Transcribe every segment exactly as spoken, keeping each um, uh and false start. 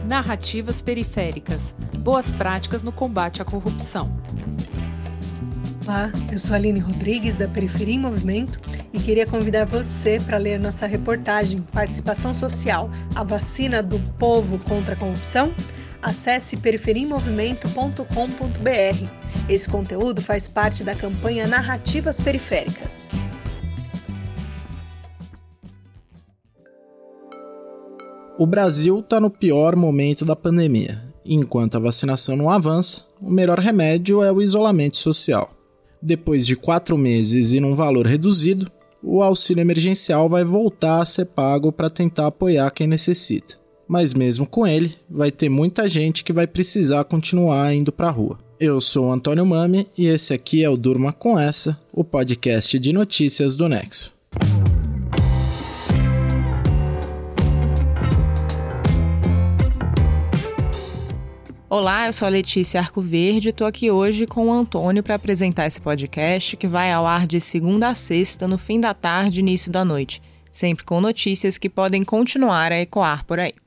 Narrativas periféricas. Boas práticas no combate à corrupção. Olá, eu sou a Aline Rodrigues, da Periferia em Movimento, e queria convidar você para ler nossa reportagem Participação Social, a vacina do povo contra a corrupção. Acesse periferia em movimento ponto com ponto b r. Esse conteúdo faz parte da campanha Narrativas Periféricas. O Brasil está no pior momento da pandemia. Enquanto a vacinação não avança, o melhor remédio é o isolamento social. Depois de quatro meses e num valor reduzido, o auxílio emergencial vai voltar a ser pago para tentar apoiar quem necessita. Mas mesmo com ele, vai ter muita gente que vai precisar continuar indo para a rua. Eu sou o Antônio Mami e esse aqui é o Durma Com Essa, o podcast de notícias do Nexo. Olá, eu sou a Letícia Arcoverde e estou aqui hoje com o Antônio para apresentar esse podcast que vai ao ar de segunda a sexta, no fim da tarde e início da noite, sempre com notícias que podem continuar a ecoar por aí.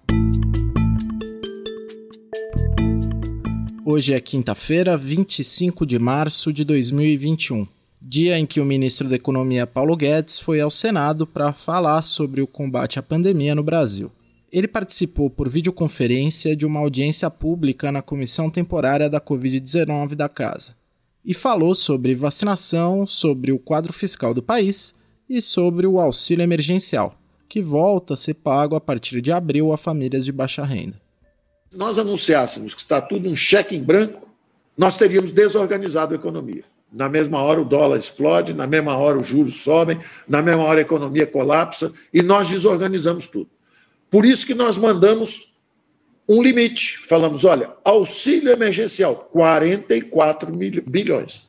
Hoje é quinta-feira, vinte e cinco de março de dois mil e vinte e um, dia em que o ministro da Economia Paulo Guedes foi ao Senado para falar sobre o combate à pandemia no Brasil. Ele participou por videoconferência de uma audiência pública na Comissão Temporária da covid dezenove da Casa e falou sobre vacinação, sobre o quadro fiscal do país e sobre o auxílio emergencial, que volta a ser pago a partir de abril a famílias de baixa renda. Se nós anunciássemos que está tudo um cheque em branco, nós teríamos desorganizado a economia. Na mesma hora o dólar explode, na mesma hora os juros sobem, na mesma hora a economia colapsa e nós desorganizamos tudo. Por isso que nós mandamos um limite. Falamos, olha, auxílio emergencial, quarenta e quatro bilhões.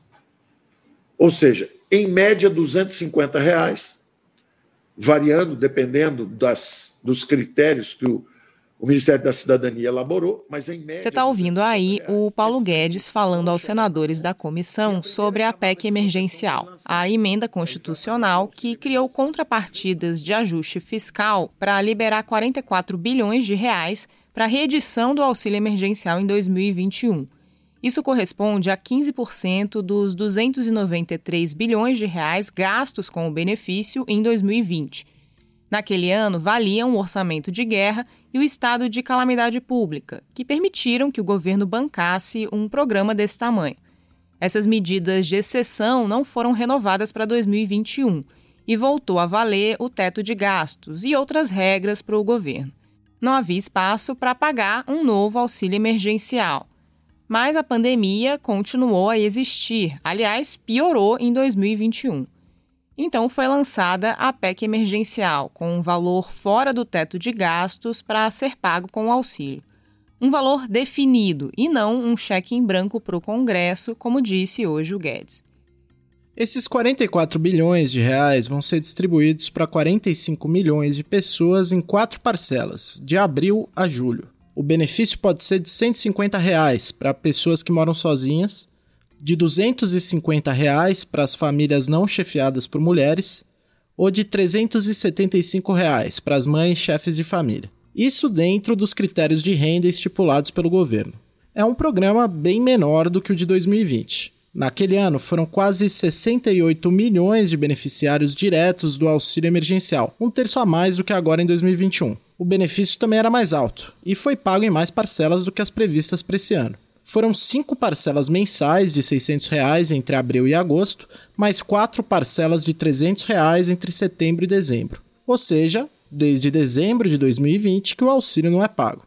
Ou seja, em média, duzentos e cinquenta reais, variando, dependendo das, dos critérios que o, o Ministério da Cidadania elaborou, mas em média... Você está ouvindo aí o Paulo Guedes falando aos senadores da comissão sobre a P E C emergencial, a emenda constitucional que criou contrapartidas de ajuste fiscal para liberar quarenta e quatro bilhões de reais para a reedição do auxílio emergencial em dois mil e vinte e um. Isso corresponde a quinze por cento dos duzentos e noventa e três bilhões de reais gastos com o benefício em dois mil e vinte. Naquele ano, valiam o orçamento de guerra e o estado de calamidade pública, que permitiram que o governo bancasse um programa desse tamanho. Essas medidas de exceção não foram renovadas para dois mil e vinte e um e voltou a valer o teto de gastos e outras regras para o governo. Não havia espaço para pagar um novo auxílio emergencial. Mas a pandemia continuou a existir, aliás, piorou em dois mil e vinte e um. Então foi lançada a P E C emergencial, com um valor fora do teto de gastos para ser pago com o auxílio. Um valor definido e não um cheque em branco para o Congresso, como disse hoje o Guedes. Esses quarenta e quatro bilhões de reais vão ser distribuídos para quarenta e cinco milhões de pessoas em quatro parcelas, de abril a julho. O benefício pode ser de cento e cinquenta reais para pessoas que moram sozinhas, de duzentos e cinquenta reais para as famílias não chefiadas por mulheres ou de trezentos e setenta e cinco reais para as mães chefes de família. Isso dentro dos critérios de renda estipulados pelo governo. É um programa bem menor do que o de dois mil e vinte. Naquele ano, foram quase sessenta e oito milhões de beneficiários diretos do auxílio emergencial, um terço a mais do que agora em dois mil e vinte e um. O benefício também era mais alto e foi pago em mais parcelas do que as previstas para esse ano. Foram cinco parcelas mensais de seiscentos reais entre abril e agosto, mais quatro parcelas de trezentos reais entre setembro e dezembro. Ou seja, desde dezembro de dois mil e vinte que o auxílio não é pago.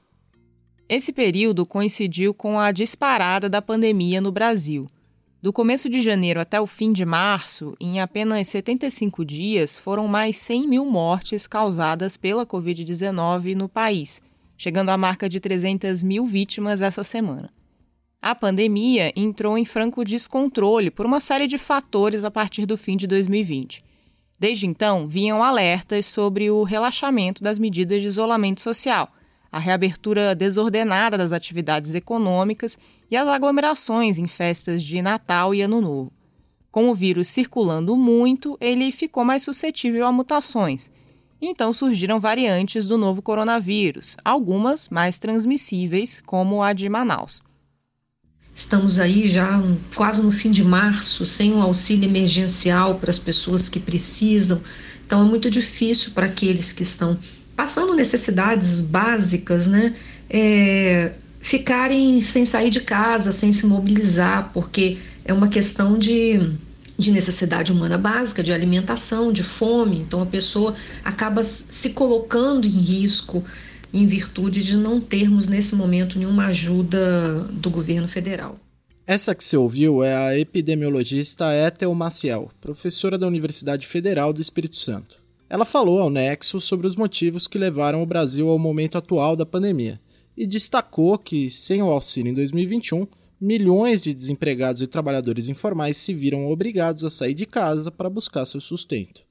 Esse período coincidiu com a disparada da pandemia no Brasil. Do começo de janeiro até o fim de março, em apenas setenta e cinco dias, foram mais cem mil mortes causadas pela covid dezenove no país, chegando à marca de trezentas mil vítimas essa semana. A pandemia entrou em franco descontrole por uma série de fatores a partir do fim de dois mil e vinte. Desde então, vinham alertas sobre o relaxamento das medidas de isolamento social, a reabertura desordenada das atividades econômicas e as aglomerações em festas de Natal e Ano Novo. Com o vírus circulando muito, ele ficou mais suscetível a mutações. Então surgiram variantes do novo coronavírus, algumas mais transmissíveis, como a de Manaus. Estamos aí já quase no fim de março, sem um auxílio emergencial para as pessoas que precisam. Então é muito difícil para aqueles que estão passando necessidades básicas, né, é, ficarem sem sair de casa, sem se mobilizar, porque é uma questão de, de necessidade humana básica, de alimentação, de fome. Então a pessoa acaba se colocando em risco em virtude de não termos nesse momento nenhuma ajuda do governo federal. Essa que você ouviu é a epidemiologista Ethel Maciel, professora da Universidade Federal do Espírito Santo. Ela falou ao Nexo sobre os motivos que levaram o Brasil ao momento atual da pandemia e destacou que, sem o auxílio em dois mil e vinte e um, milhões de desempregados e trabalhadores informais se viram obrigados a sair de casa para buscar seu sustento.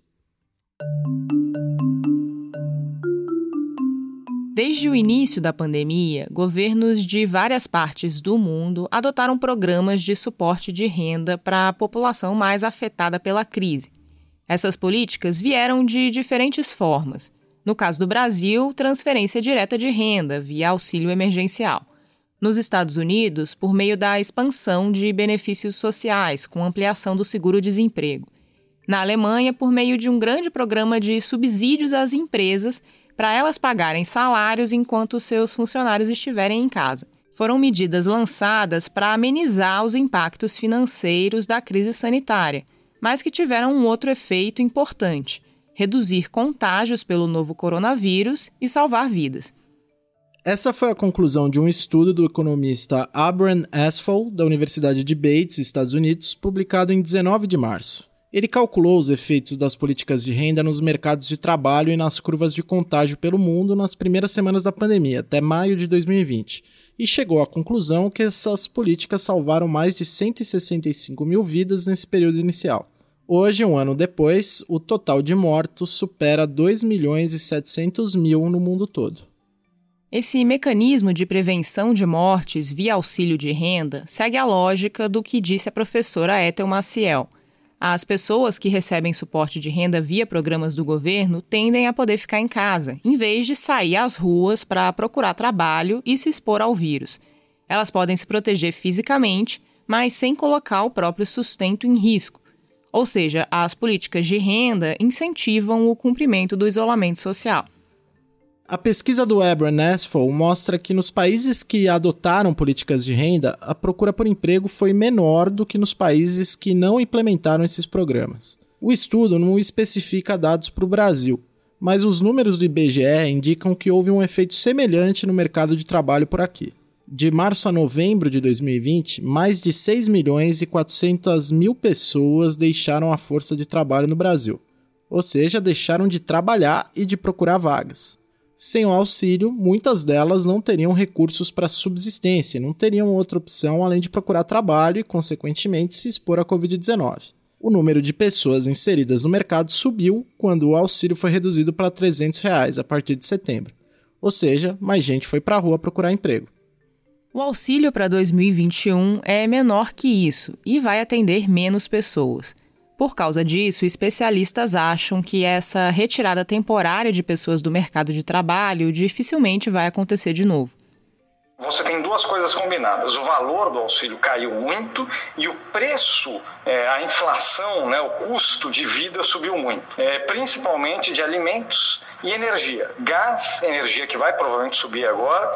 Desde o início da pandemia, governos de várias partes do mundo adotaram programas de suporte de renda para a população mais afetada pela crise. Essas políticas vieram de diferentes formas. No caso do Brasil, transferência direta de renda via auxílio emergencial. Nos Estados Unidos, por meio da expansão de benefícios sociais, com ampliação do seguro-desemprego. Na Alemanha, por meio de um grande programa de subsídios às empresas para elas pagarem salários enquanto seus funcionários estiverem em casa. Foram medidas lançadas para amenizar os impactos financeiros da crise sanitária, mas que tiveram um outro efeito importante: reduzir contágios pelo novo coronavírus e salvar vidas. Essa foi a conclusão de um estudo do economista Abraham Asfalt, da Universidade de Bates, Estados Unidos, publicado em dezenove de março. Ele calculou os efeitos das políticas de renda nos mercados de trabalho e nas curvas de contágio pelo mundo nas primeiras semanas da pandemia, até maio de dois mil e vinte, e chegou à conclusão que essas políticas salvaram mais de cento e sessenta e cinco mil vidas nesse período inicial. Hoje, um ano depois, o total de mortos supera dois milhões e setecentos mil no mundo todo. Esse mecanismo de prevenção de mortes via auxílio de renda segue a lógica do que disse a professora Ethel Maciel. As pessoas que recebem suporte de renda via programas do governo tendem a poder ficar em casa, em vez de sair às ruas para procurar trabalho e se expor ao vírus. Elas podem se proteger fisicamente, mas sem colocar o próprio sustento em risco. Ou seja, as políticas de renda incentivam o cumprimento do isolamento social. A pesquisa do Abraham Asfalt mostra que nos países que adotaram políticas de renda, a procura por emprego foi menor do que nos países que não implementaram esses programas. O estudo não especifica dados para o Brasil, mas os números do I B G E indicam que houve um efeito semelhante no mercado de trabalho por aqui. De março a novembro de dois mil e vinte, mais de seis milhões e quatrocentas mil pessoas deixaram a força de trabalho no Brasil, ou seja, deixaram de trabalhar e de procurar vagas. Sem o auxílio, muitas delas não teriam recursos para subsistência, não teriam outra opção além de procurar trabalho e, consequentemente, se expor à covid dezenove. O número de pessoas inseridas no mercado subiu quando o auxílio foi reduzido para trezentos reais a partir de setembro. Ou seja, mais gente foi para a rua procurar emprego. O auxílio para dois mil e vinte e um é menor que isso e vai atender menos pessoas. Por causa disso, especialistas acham que essa retirada temporária de pessoas do mercado de trabalho dificilmente vai acontecer de novo. Você tem duas coisas combinadas: o valor do auxílio caiu muito e o preço, é, a inflação, né, o custo de vida subiu muito, é, principalmente de alimentos e energia. Gás, energia que vai provavelmente subir agora,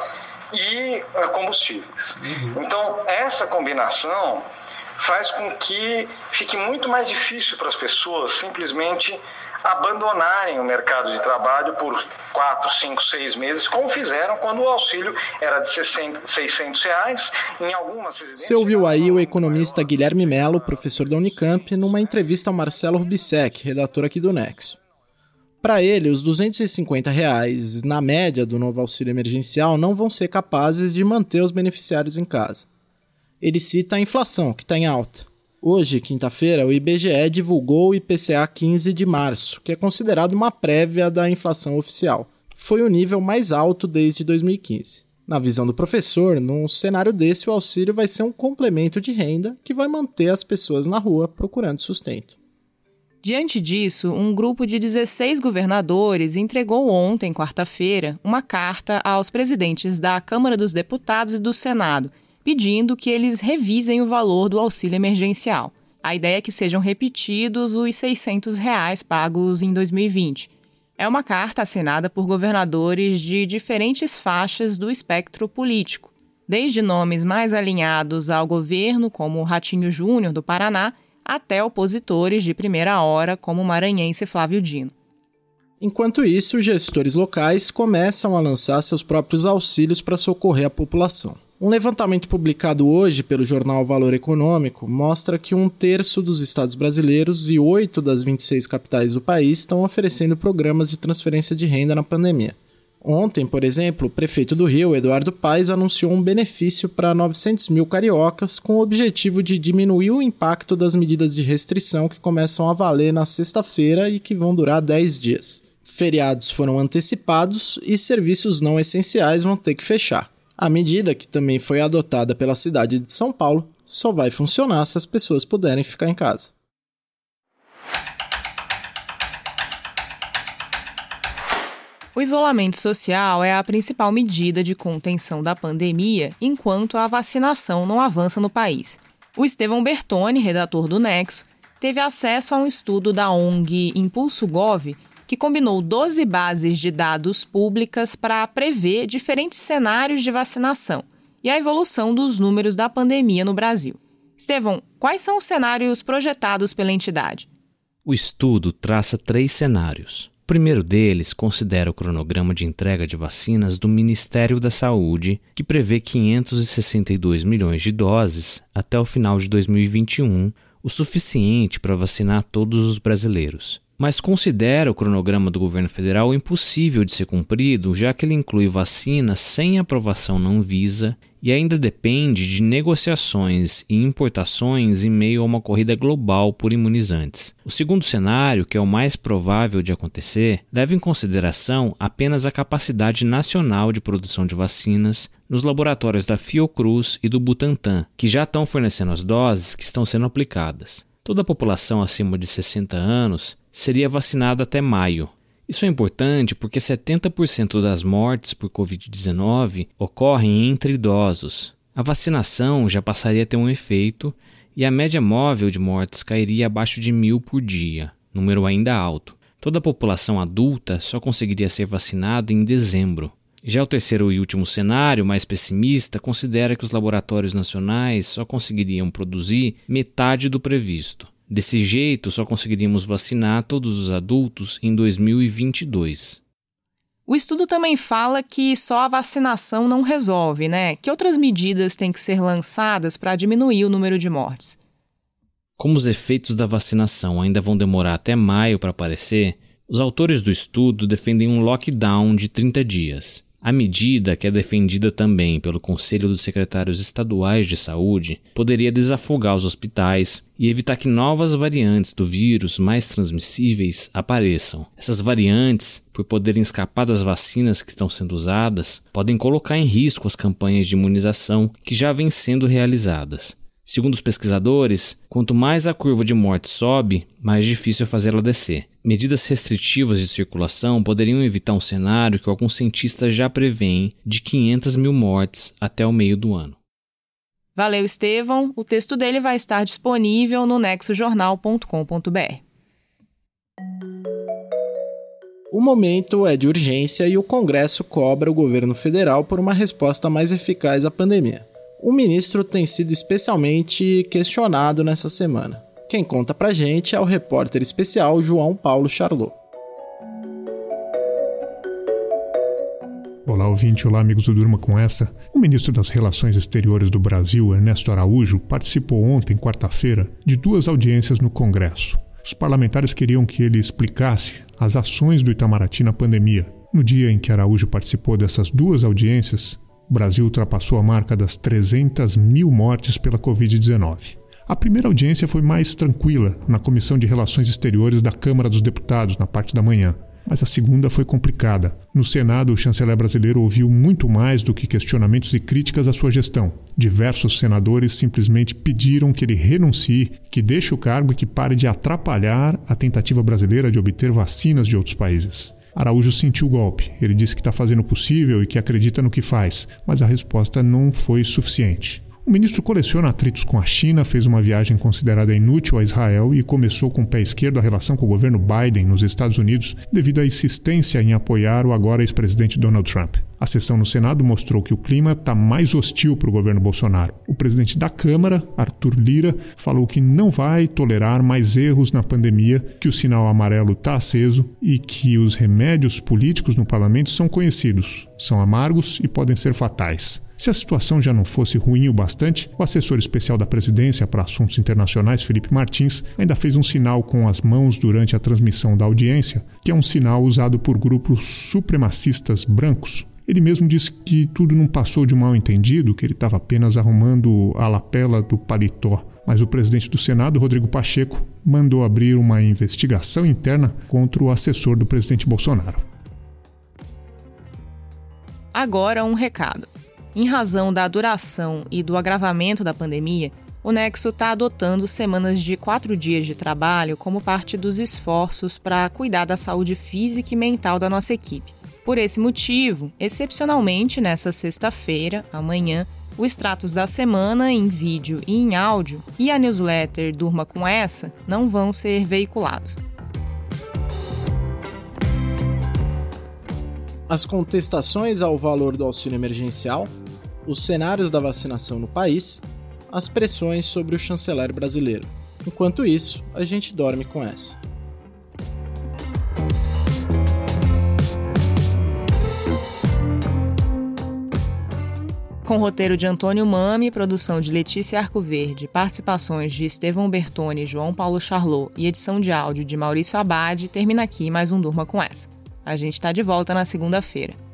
e é, combustíveis. Uhum. Então, essa combinação faz com que fique muito mais difícil para as pessoas simplesmente abandonarem o mercado de trabalho por quatro, cinco, seis meses, como fizeram quando o auxílio era de seiscentos reais em algumas residências. Você ouviu aí o economista Guilherme Mello, professor da Unicamp, numa entrevista ao Marcelo Rubissec, redator aqui do Nexo. Para ele, os duzentos e cinquenta reais na média do novo auxílio emergencial não vão ser capazes de manter os beneficiários em casa. Ele cita a inflação, que está em alta. Hoje, quinta-feira, o I B G E divulgou o I P C A quinze de março, que é considerado uma prévia da inflação oficial. Foi o nível mais alto desde dois mil e quinze. Na visão do professor, num cenário desse, o auxílio vai ser um complemento de renda que vai manter as pessoas na rua procurando sustento. Diante disso, um grupo de dezesseis governadores entregou ontem, quarta-feira, uma carta aos presidentes da Câmara dos Deputados e do Senado, pedindo que eles revisem o valor do auxílio emergencial. A ideia é que sejam repetidos os seiscentos reais pagos em dois mil e vinte. É uma carta assinada por governadores de diferentes faixas do espectro político, desde nomes mais alinhados ao governo, como o Ratinho Júnior, do Paraná, até opositores de primeira hora, como o maranhense Flávio Dino. Enquanto isso, gestores locais começam a lançar seus próprios auxílios para socorrer a população. Um levantamento publicado hoje pelo jornal Valor Econômico mostra que um terço dos estados brasileiros e oito das vinte e seis capitais do país estão oferecendo programas de transferência de renda na pandemia. Ontem, por exemplo, o prefeito do Rio, Eduardo Paes, anunciou um benefício para novecentos mil cariocas com o objetivo de diminuir o impacto das medidas de restrição que começam a valer na sexta-feira e que vão durar dez dias. Feriados foram antecipados e serviços não essenciais vão ter que fechar. A medida, que também foi adotada pela cidade de São Paulo, só vai funcionar se as pessoas puderem ficar em casa. O isolamento social é a principal medida de contenção da pandemia, enquanto a vacinação não avança no país. O Estevão Bertoni, redator do Nexo, teve acesso a um estudo da O N G Impulso Gov, que combinou doze bases de dados públicas para prever diferentes cenários de vacinação e a evolução dos números da pandemia no Brasil. Estevão, quais são os cenários projetados pela entidade? O estudo traça três cenários. O primeiro deles considera o cronograma de entrega de vacinas do Ministério da Saúde, que prevê quinhentos e sessenta e dois milhões de doses até o final de dois mil e vinte e um, o suficiente para vacinar todos os brasileiros. Mas considera o cronograma do governo federal impossível de ser cumprido, já que ele inclui vacinas sem aprovação na Anvisa e ainda depende de negociações e importações em meio a uma corrida global por imunizantes. O segundo cenário, que é o mais provável de acontecer, leva em consideração apenas a capacidade nacional de produção de vacinas nos laboratórios da Fiocruz e do Butantan, que já estão fornecendo as doses que estão sendo aplicadas. Toda a população acima de sessenta anos seria vacinada até maio. Isso é importante porque setenta por cento das mortes por covid dezenove ocorrem entre idosos. A vacinação já passaria a ter um efeito e a média móvel de mortes cairia abaixo de mil por dia, número ainda alto. Toda a população adulta só conseguiria ser vacinada em dezembro. Já o terceiro e último cenário, mais pessimista, considera que os laboratórios nacionais só conseguiriam produzir metade do previsto. Desse jeito, só conseguiríamos vacinar todos os adultos em dois mil e vinte e dois. O estudo também fala que só a vacinação não resolve, né? Que outras medidas têm que ser lançadas para diminuir o número de mortes? Como os efeitos da vacinação ainda vão demorar até maio para aparecer, os autores do estudo defendem um lockdown de trinta dias. A medida, que é defendida também pelo Conselho dos Secretários Estaduais de Saúde, poderia desafogar os hospitais e evitar que novas variantes do vírus mais transmissíveis apareçam. Essas variantes, por poderem escapar das vacinas que estão sendo usadas, podem colocar em risco as campanhas de imunização que já vêm sendo realizadas. Segundo os pesquisadores, quanto mais a curva de morte sobe, mais difícil é fazê-la descer. Medidas restritivas de circulação poderiam evitar um cenário que alguns cientistas já preveem de quinhentas mil mortes até o meio do ano. Valeu, Estevão. O texto dele vai estar disponível no nexo jornal ponto com ponto b r. O momento é de urgência e o Congresso cobra o governo federal por uma resposta mais eficaz à pandemia. O ministro tem sido especialmente questionado nessa semana. Quem conta pra gente é o repórter especial João Paulo Charlot. Olá, ouvinte. Olá, amigos do Durma Com Essa. O ministro das Relações Exteriores do Brasil, Ernesto Araújo, participou ontem, quarta-feira, de duas audiências no Congresso. Os parlamentares queriam que ele explicasse as ações do Itamaraty na pandemia. No dia em que Araújo participou dessas duas audiências, o Brasil ultrapassou a marca das trezentas mil mortes pela covid dezenove. A primeira audiência foi mais tranquila, na Comissão de Relações Exteriores da Câmara dos Deputados, na parte da manhã. Mas a segunda foi complicada. No Senado, o chanceler brasileiro ouviu muito mais do que questionamentos e críticas à sua gestão. Diversos senadores simplesmente pediram que ele renuncie, que deixe o cargo e que pare de atrapalhar a tentativa brasileira de obter vacinas de outros países. Araújo sentiu o golpe. Ele disse que está fazendo o possível e que acredita no que faz, mas a resposta não foi suficiente. O ministro coleciona atritos com a China, fez uma viagem considerada inútil a Israel e começou com o pé esquerdo a relação com o governo Biden nos Estados Unidos devido à insistência em apoiar o agora ex-presidente Donald Trump. A sessão no Senado mostrou que o clima está mais hostil para o governo Bolsonaro. O presidente da Câmara, Arthur Lira, falou que não vai tolerar mais erros na pandemia, que o sinal amarelo está aceso e que os remédios políticos no parlamento são conhecidos, são amargos e podem ser fatais. Se a situação já não fosse ruim o bastante, o assessor especial da presidência para assuntos internacionais, Felipe Martins, ainda fez um sinal com as mãos durante a transmissão da audiência, que é um sinal usado por grupos supremacistas brancos. Ele mesmo disse que tudo não passou de um mal-entendido, que ele estava apenas arrumando a lapela do paletó. Mas o presidente do Senado, Rodrigo Pacheco, mandou abrir uma investigação interna contra o assessor do presidente Bolsonaro. Agora um recado. Em razão da duração e do agravamento da pandemia, o Nexo está adotando semanas de quatro dias de trabalho como parte dos esforços para cuidar da saúde física e mental da nossa equipe. Por esse motivo, excepcionalmente nessa sexta-feira, amanhã, o Extratos da Semana em vídeo e em áudio e a newsletter Durma Com Essa não vão ser veiculados. As contestações ao valor do auxílio emergencial, os cenários da vacinação no país, as pressões sobre o chanceler brasileiro. Enquanto isso, a gente dorme com essa. Com roteiro de Antônio Mami, produção de Letícia Arcoverde, participações de Estevão Bertoni e João Paulo Charlot e edição de áudio de Maurício Abad, termina aqui mais um Durma Com Essa. A gente está de volta na segunda-feira.